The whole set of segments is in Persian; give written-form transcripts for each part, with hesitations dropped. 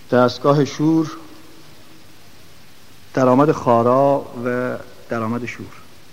دستگاه شور، درآمد خارا و درآمد شور.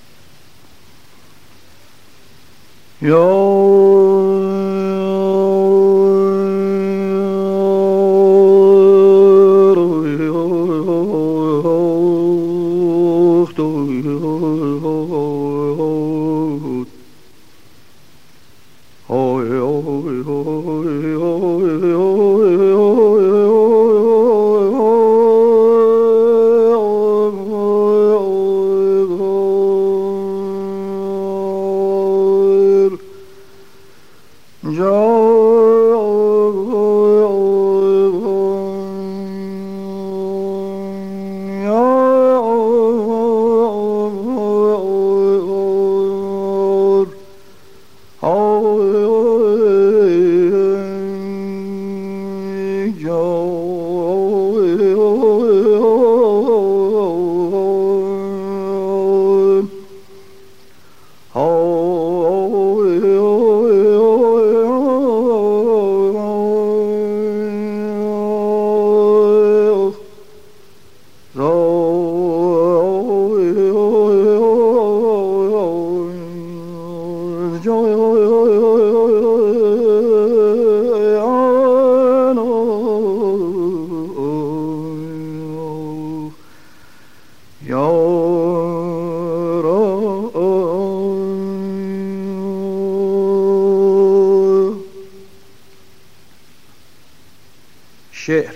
شعر.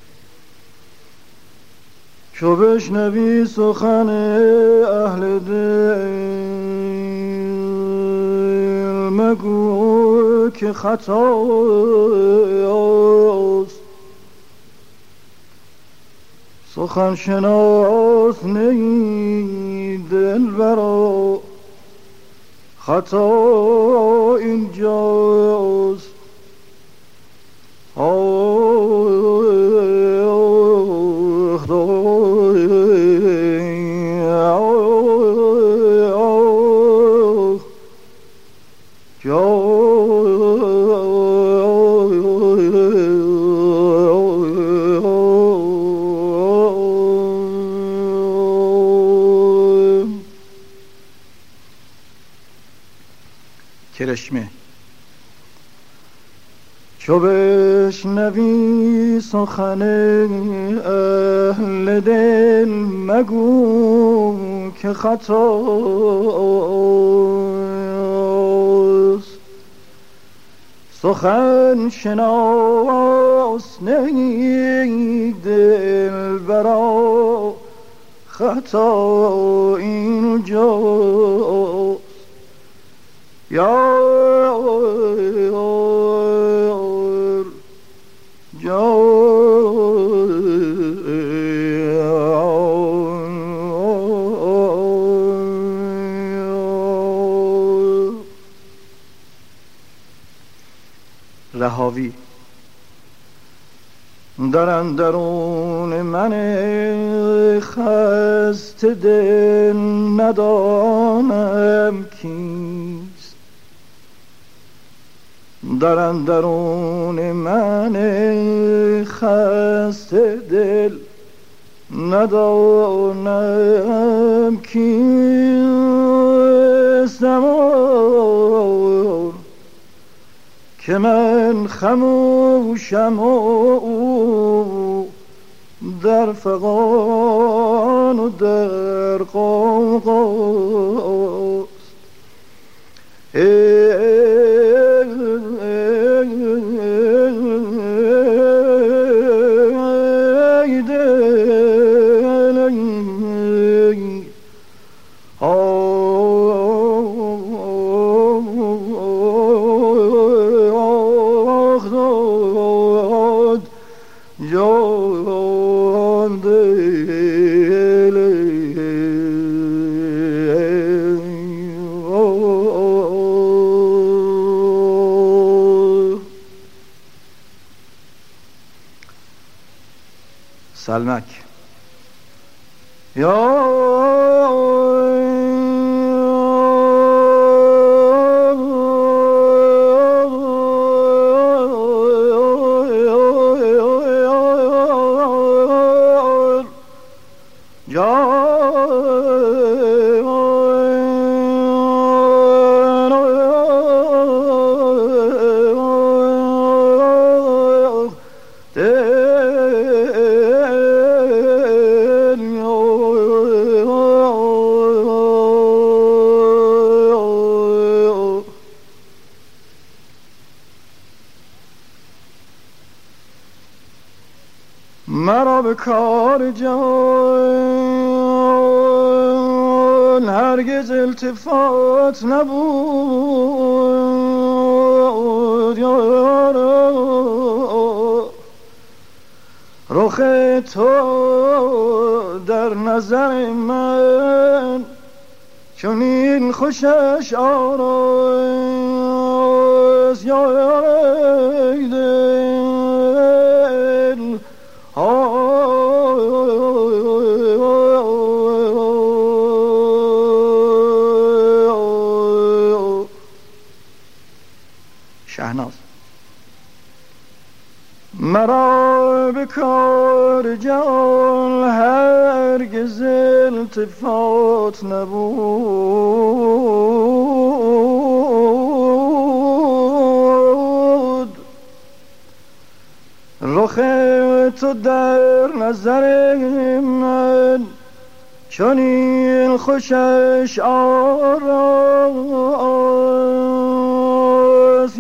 چو بشنوی سخن اهل دل مگو که خطاست، سخن شناس نی دلبرا، خطا اینجاست. کرشمه. چو بشنوی سخن اهل دل مگو که خطاست، سخن شناس نی دلبرا، خطا اینجاست. رهاوی. در اندرون من خسته دل ندانم کیست، در اندرون من خسته دل ندانم کیست، که من خموشم و در فغان و در قوقاست. سلمک. مرا به کار جان هرگز التفات نبود، رخ تو در نظر من چنین خوشش آراست، شهناز. مرا به کار جان هرگز التفات نبود، رخ تو در نظر من چنین خوشش آراست،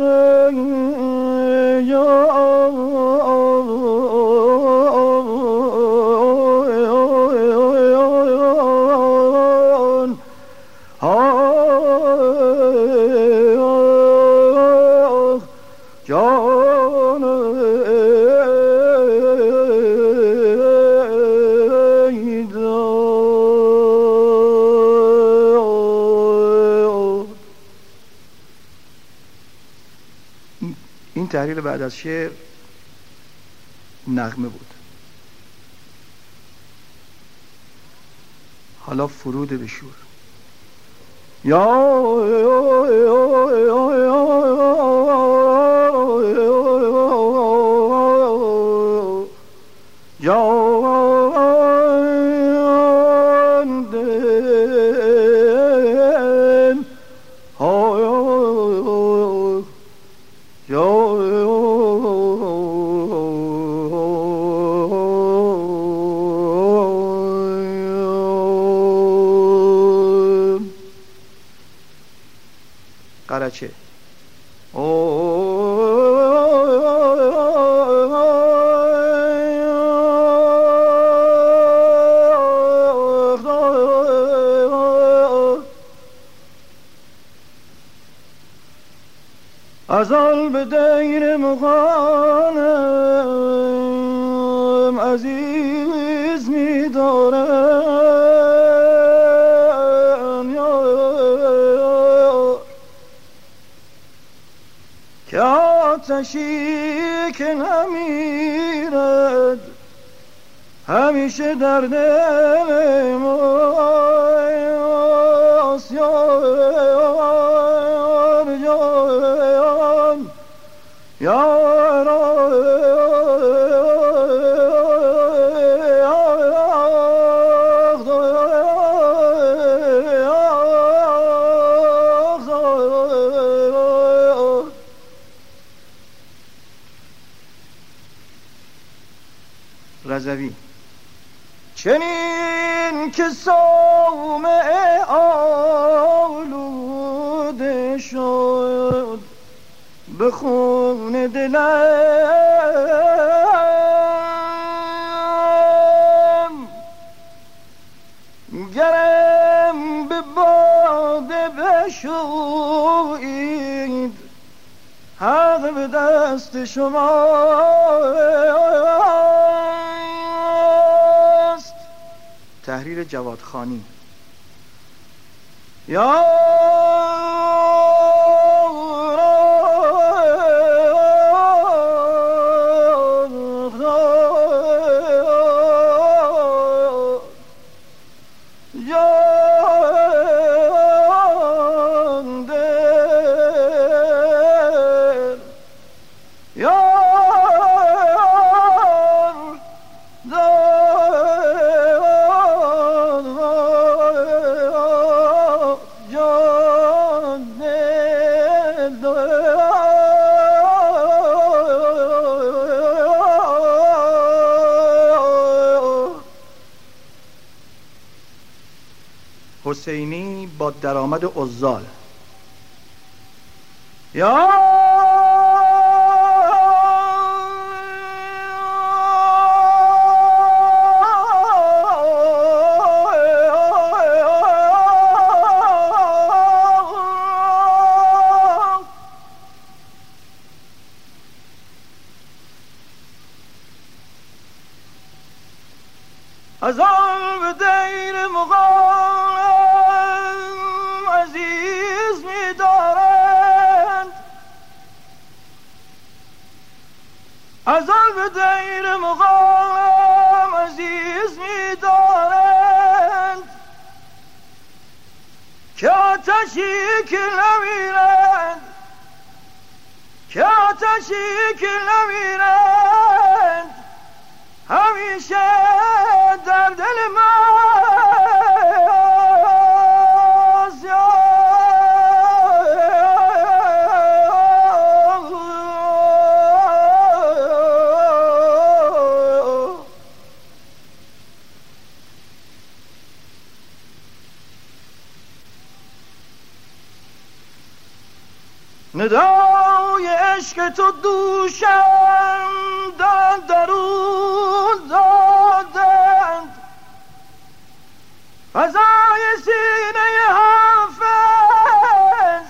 این تحلیل بعد از شعر نغمه بود. حالا فرود به شور. قرچه ازال به دیر مغانم عزیز می دارم، که آتشی که نمیرد همیشه در دل ماست، رضوی. چنین که صومعه آلوده شد به خون دلم، گرم به باده بشویید حق به دست شماست. تحریر جوادخانی. یا حسینی با درآمد عزال. یا از آن به دیر مقام عزیز می دارند، از آن به دیر مقام عزیز می دارند که آتشی که نمیرند، که آتشی که نمیرند همیشه در دل ماست. یا ندای عشق تو دوشم درون دادند، فضای سینه حافظ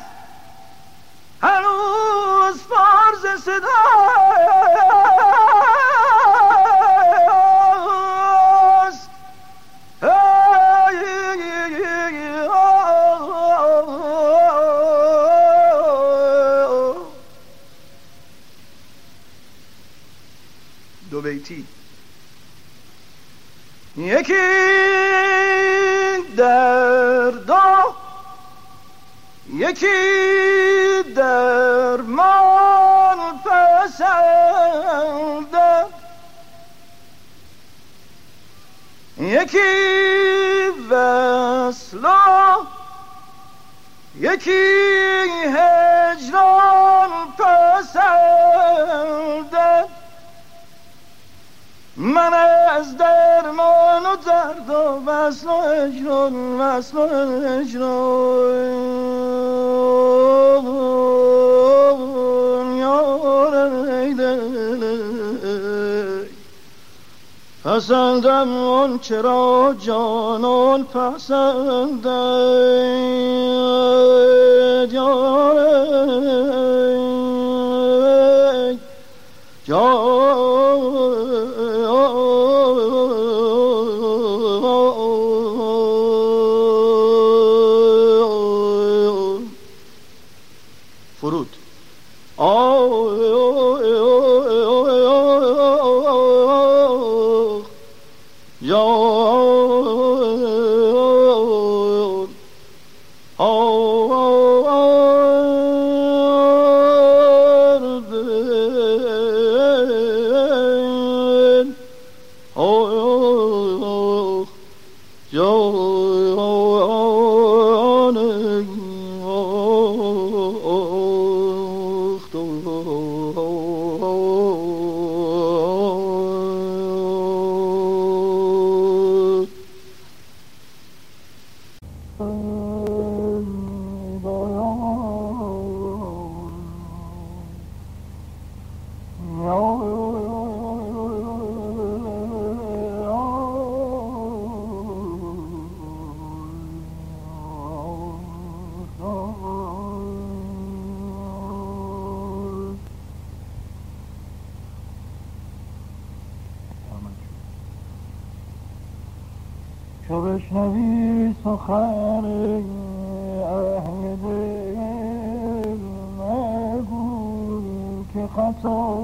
هنوز فرض صداست. دو بیتی. یکی درد و یکی درمان پسنده، یکی وصل و یکی هجران پسنده. من از درمان و درد و وصل و هجران، وصل و هجران یارم پسندم اون چرا جانان پسندد یارم فرود. چو بشنوی سخن اهل دل مگو که خطا،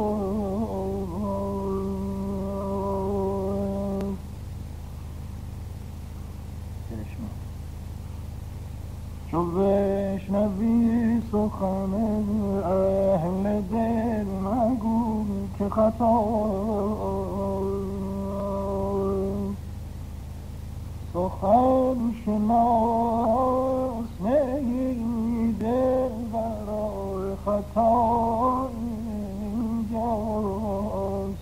چو بشنوی سخن اهل دل مگو که خطا، سخن شناس نی دل برای خطا اینجاست.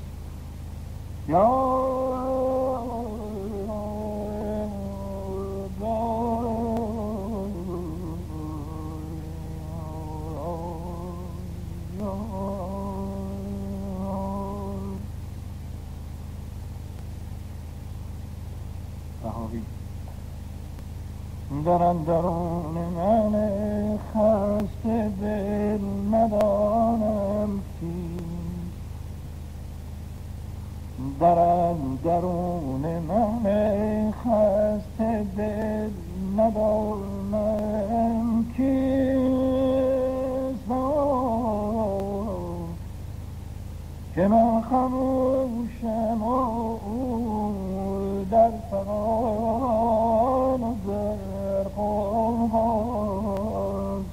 یا شاهی در اندرون من خسته دل ندانم چیست، در اندرون من خسته دل ندانم کیست، که من خموشم و در فغان و زرقاز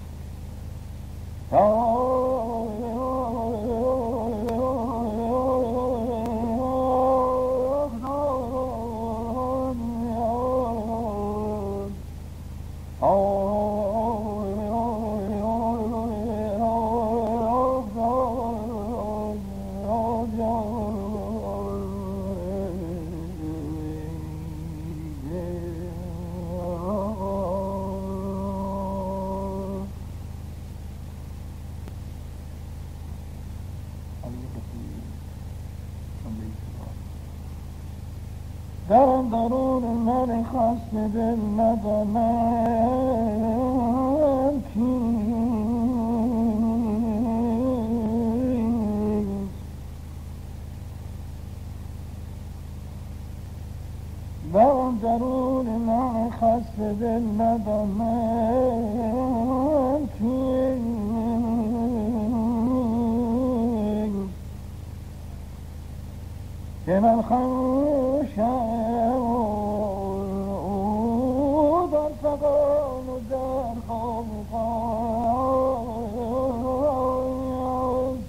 در اندرون من خسته دل ندانم کیست، در اندرون من خسته دل ندانم کیست، که من خموشم و در فغان و در خاموش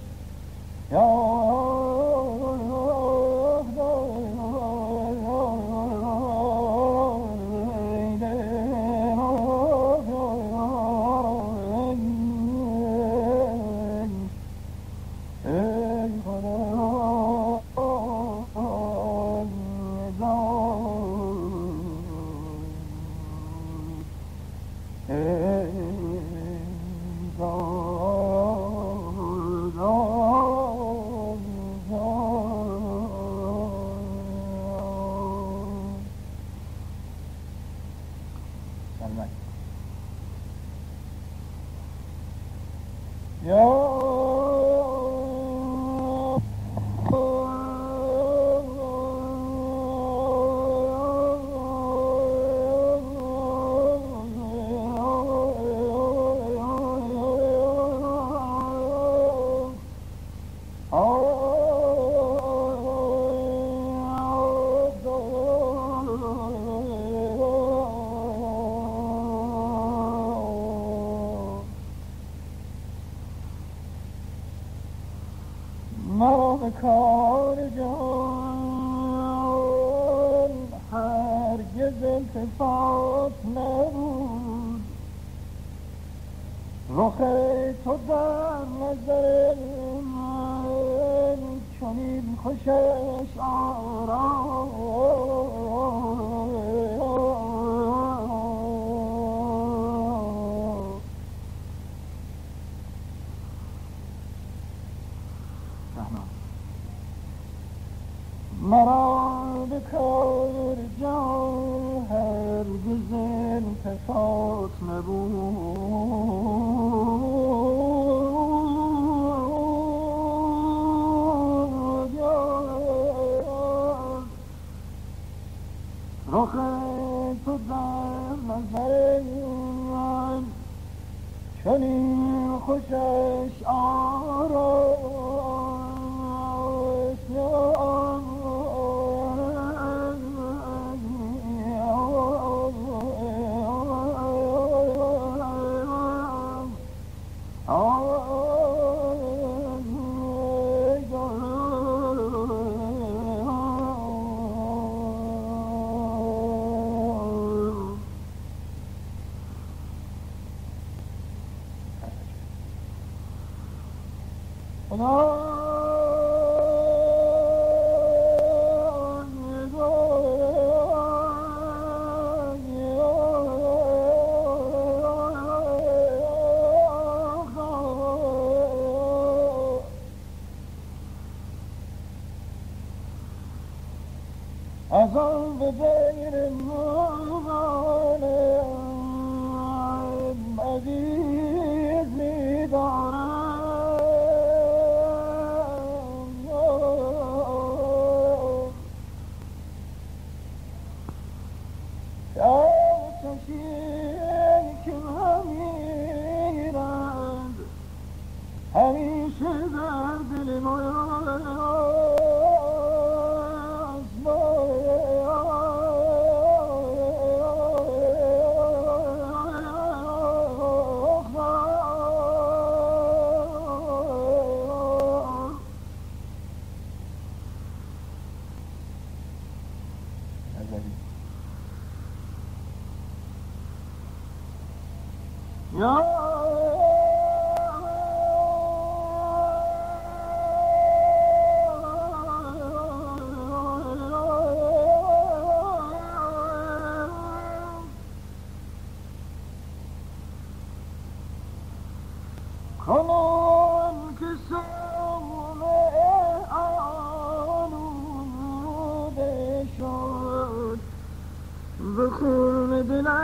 مرا به کار جان هرگز التفات نبود، رخ تو در نظر من چنین خوشش آرام مرا به کار جان هرگز التفات نبود، رخ تو در نظر من چنین خوشش آرام خدا از آن به غیر مغانم عزیز می دارم یا کشی که همیرند همیشه در دل ما کنون که سومه آلوده شد به خون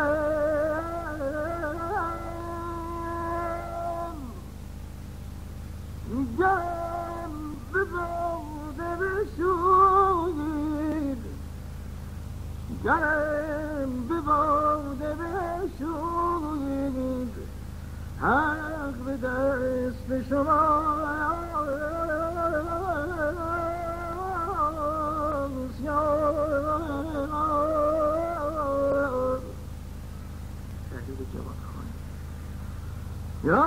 دلم گرم به باده بشوید گرم به باده بشوید حق به دست شماست یا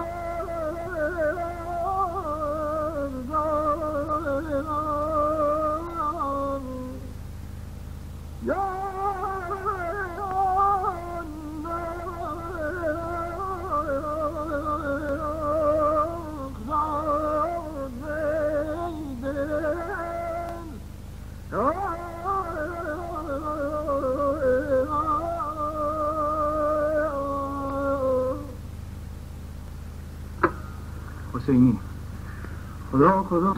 حسینی خدا خدا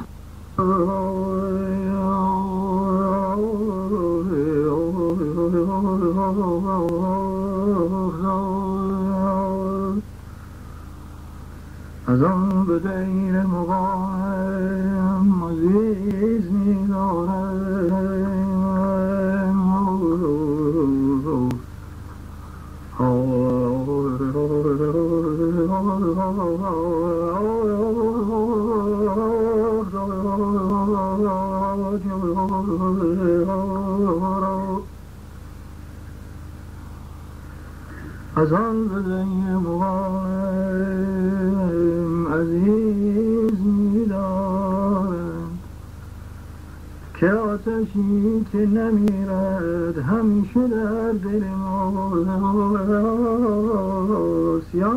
از آن به دیر مقام عزیز می دارم از آن به دیر مقام عزیز می دارم که آتشی که نمیرد همیشه در دل ماست یا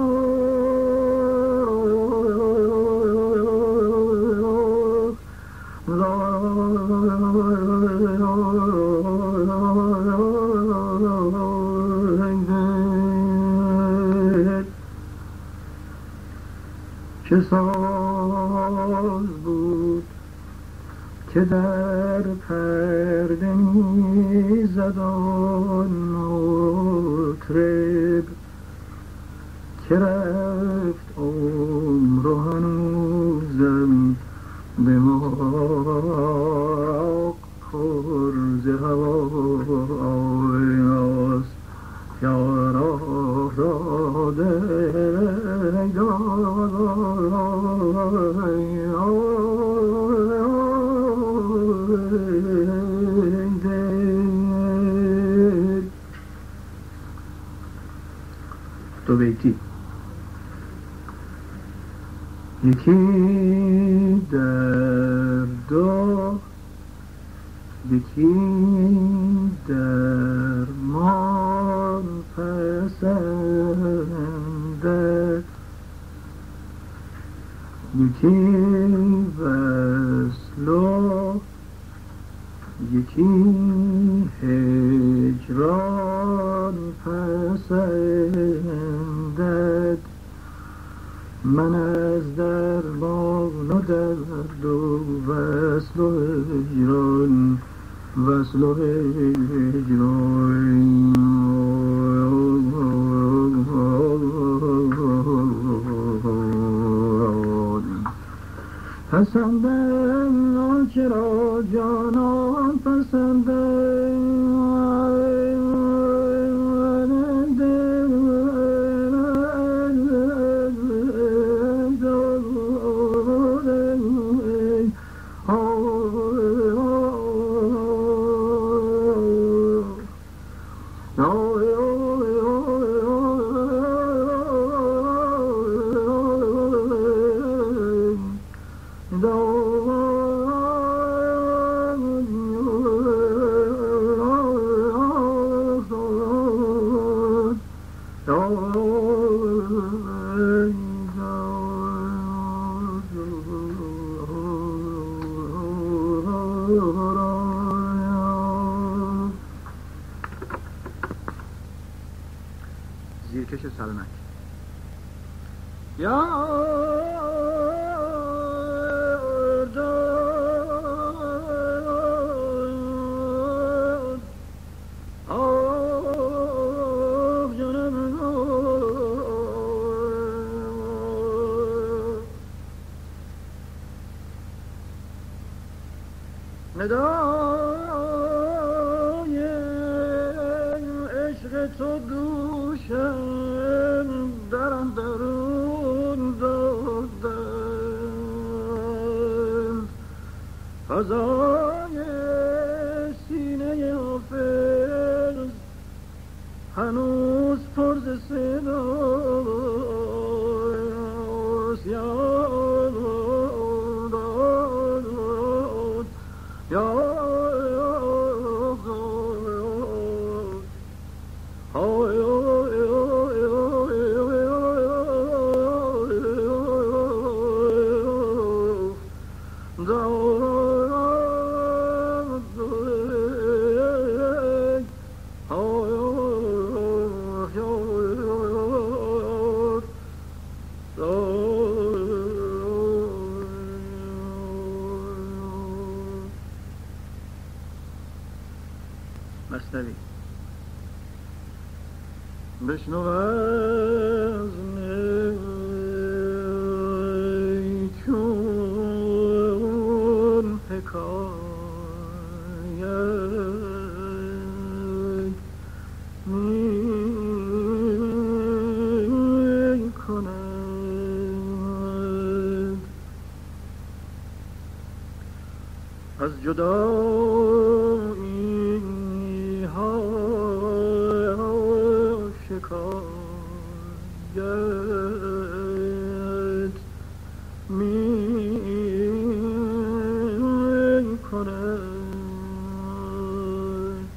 چه ساز بود که در پرده می‌زد آن مطرب که رفت عمر و هنوزم به ما پر ز هوایاست یارا را دو بیتی یکی در دو یکی در مان پسندد یکی وصل و یکی هجران پسندد من از درمان و درد و وصل و هجران وصل و هجران پسندم آنچه را جانان پسندم زیرکش سلمک یا ندای عشق تو گوشم در اندرون دادم فضای سینه حافظ هنوز پر ز صداست مثنوی بشنو از نیکون حکایت می کند از جدایی شکایت می کند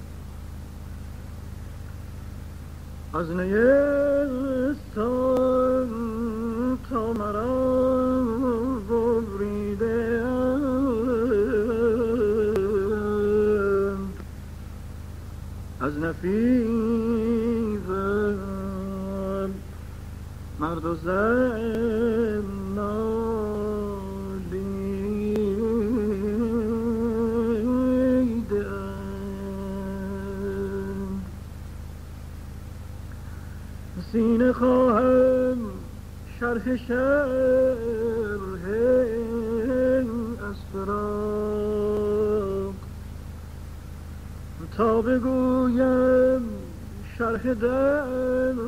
از نیستان تا مرا ببریده از نفیزم مرد و زن نالیده‌اند سینه خواهم شرح از فراق تا بگویم شرح درد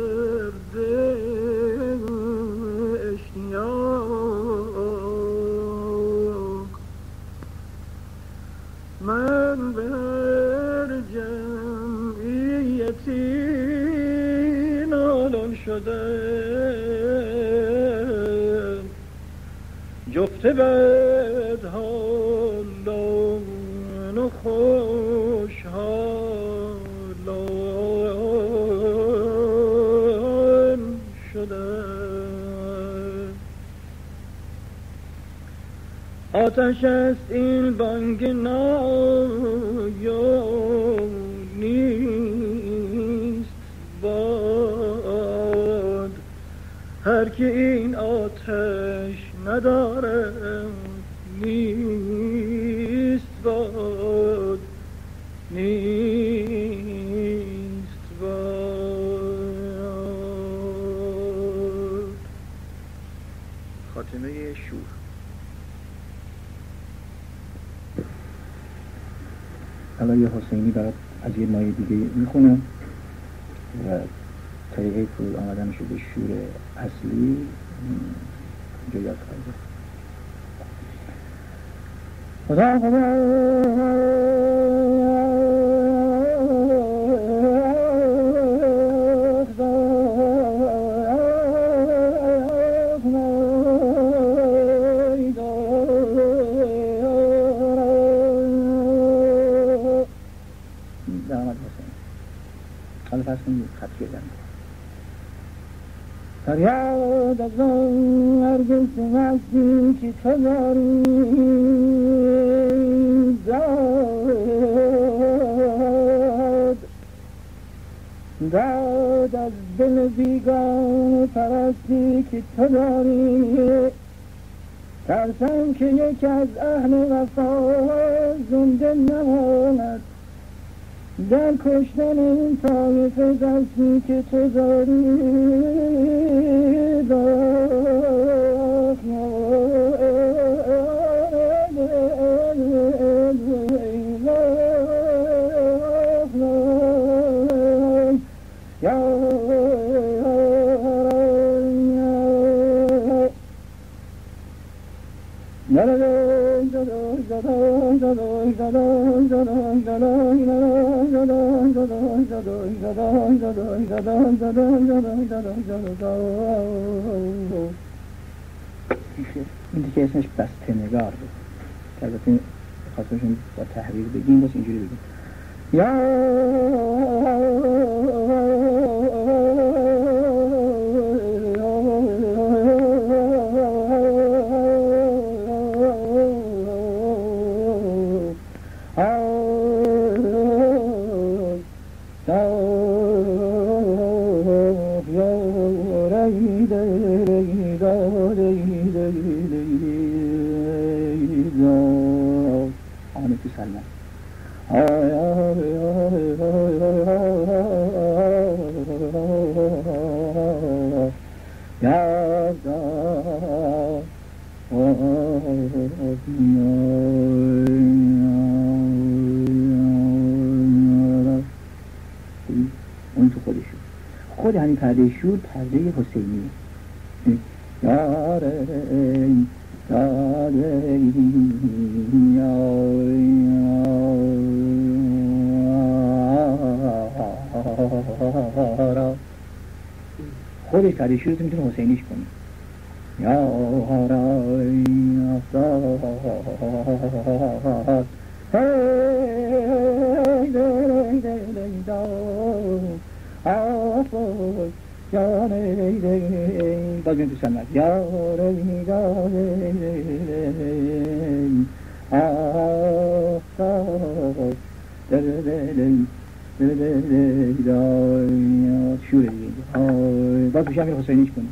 اشتیاق من به هر جمعیتی نالان شدم جفت بدحالان و خوشحالان شدم آتش است این بانگ نایا نیست باد هر که این آتش ندارد نیست باد نیست خاتمه شور. حالا یه حسینی برات از یه مایه دیگه میخونم و طریقه فرود آمدنش به شور اصلی اینجا یاد خواهید. حالا فرض کنید خط کردن فریاد از آن هرگز مستی که تو داری داد از دل بیگانه پرستی که تو داری ترسم که یکی از اهل وفا زنده نماند در کشتن این طایفه دستی که تو داری این دیگه اسمش بسته نگار بود که البته خاطرشون با تحریر بگیم بس اینجوری بگیم اون تو خودشون خود همین پرده شور پرده حسینی یاره خودش پرده شور رو میتونه حسینیش کنی باز میتون سلمت شوره دیگه باز میشه همین حسینیش کنی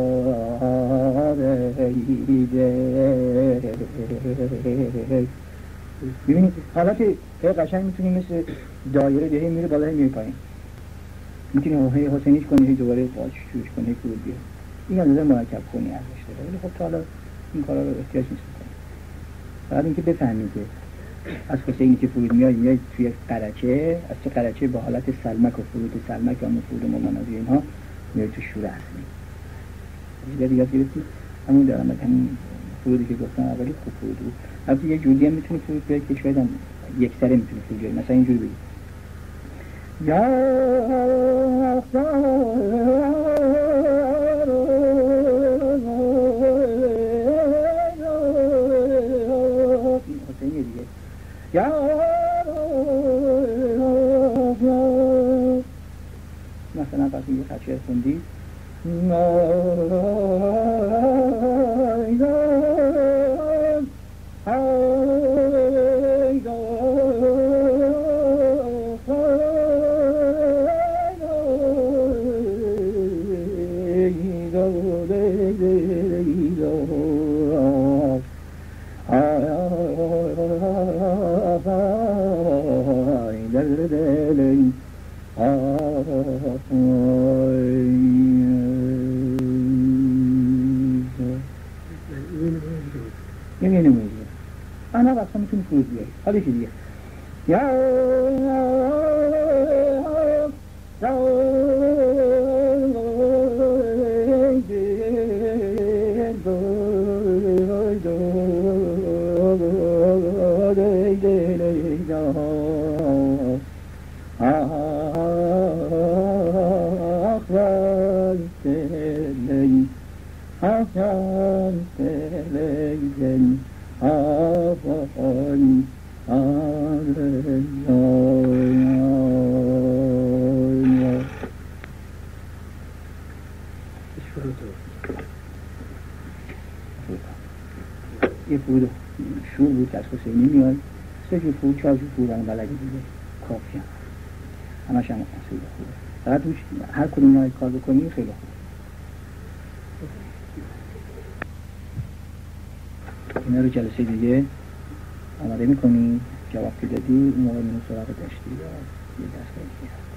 ببینید حالا که قشنگ میتونی مثل دایره دیگه میره بالا میره پایین میتونی حسینیش کنی هی دوباره باز شورش کنی فرود بیاد این هم نظر مرکب کنی ازش داره ولی خب تا حالا این کارا رو احتیاج نیست کنی فقط اینکه بفهمید که از حسینی که فرود میاد توی قرچه از چه قرچه با حالت سلمک و فرود سلمک یا فرود ممنازی اینها میاد تو شور اصلی دیگه یاد گرفتی همون دارم همین فرودی که گفتم اولی خوب فرود بود البته یه جوری هم میتونه فرود بیاد که شاید هم یک سره میتونه فرود بیاد مثلا اینجوری بگید حسینی دیگه مثلا پس یه خچه خوندی در دل یه نمیزه انا وقتا میتونی فرود بیاری حالی که دیگه یه فرود شور بود که از حسینی میاد 3 جور فرود 4 جور فرود هم بلدی دیگه کافی هم همش هم خیلی خوبه فقط توش هر کدوم نهایی کار بکنی خیلی خوبه اینا رو جلسه دیگه آماده میکنی جواب که دادی اون موقع منو سراغ داشتی یا یه دست کنی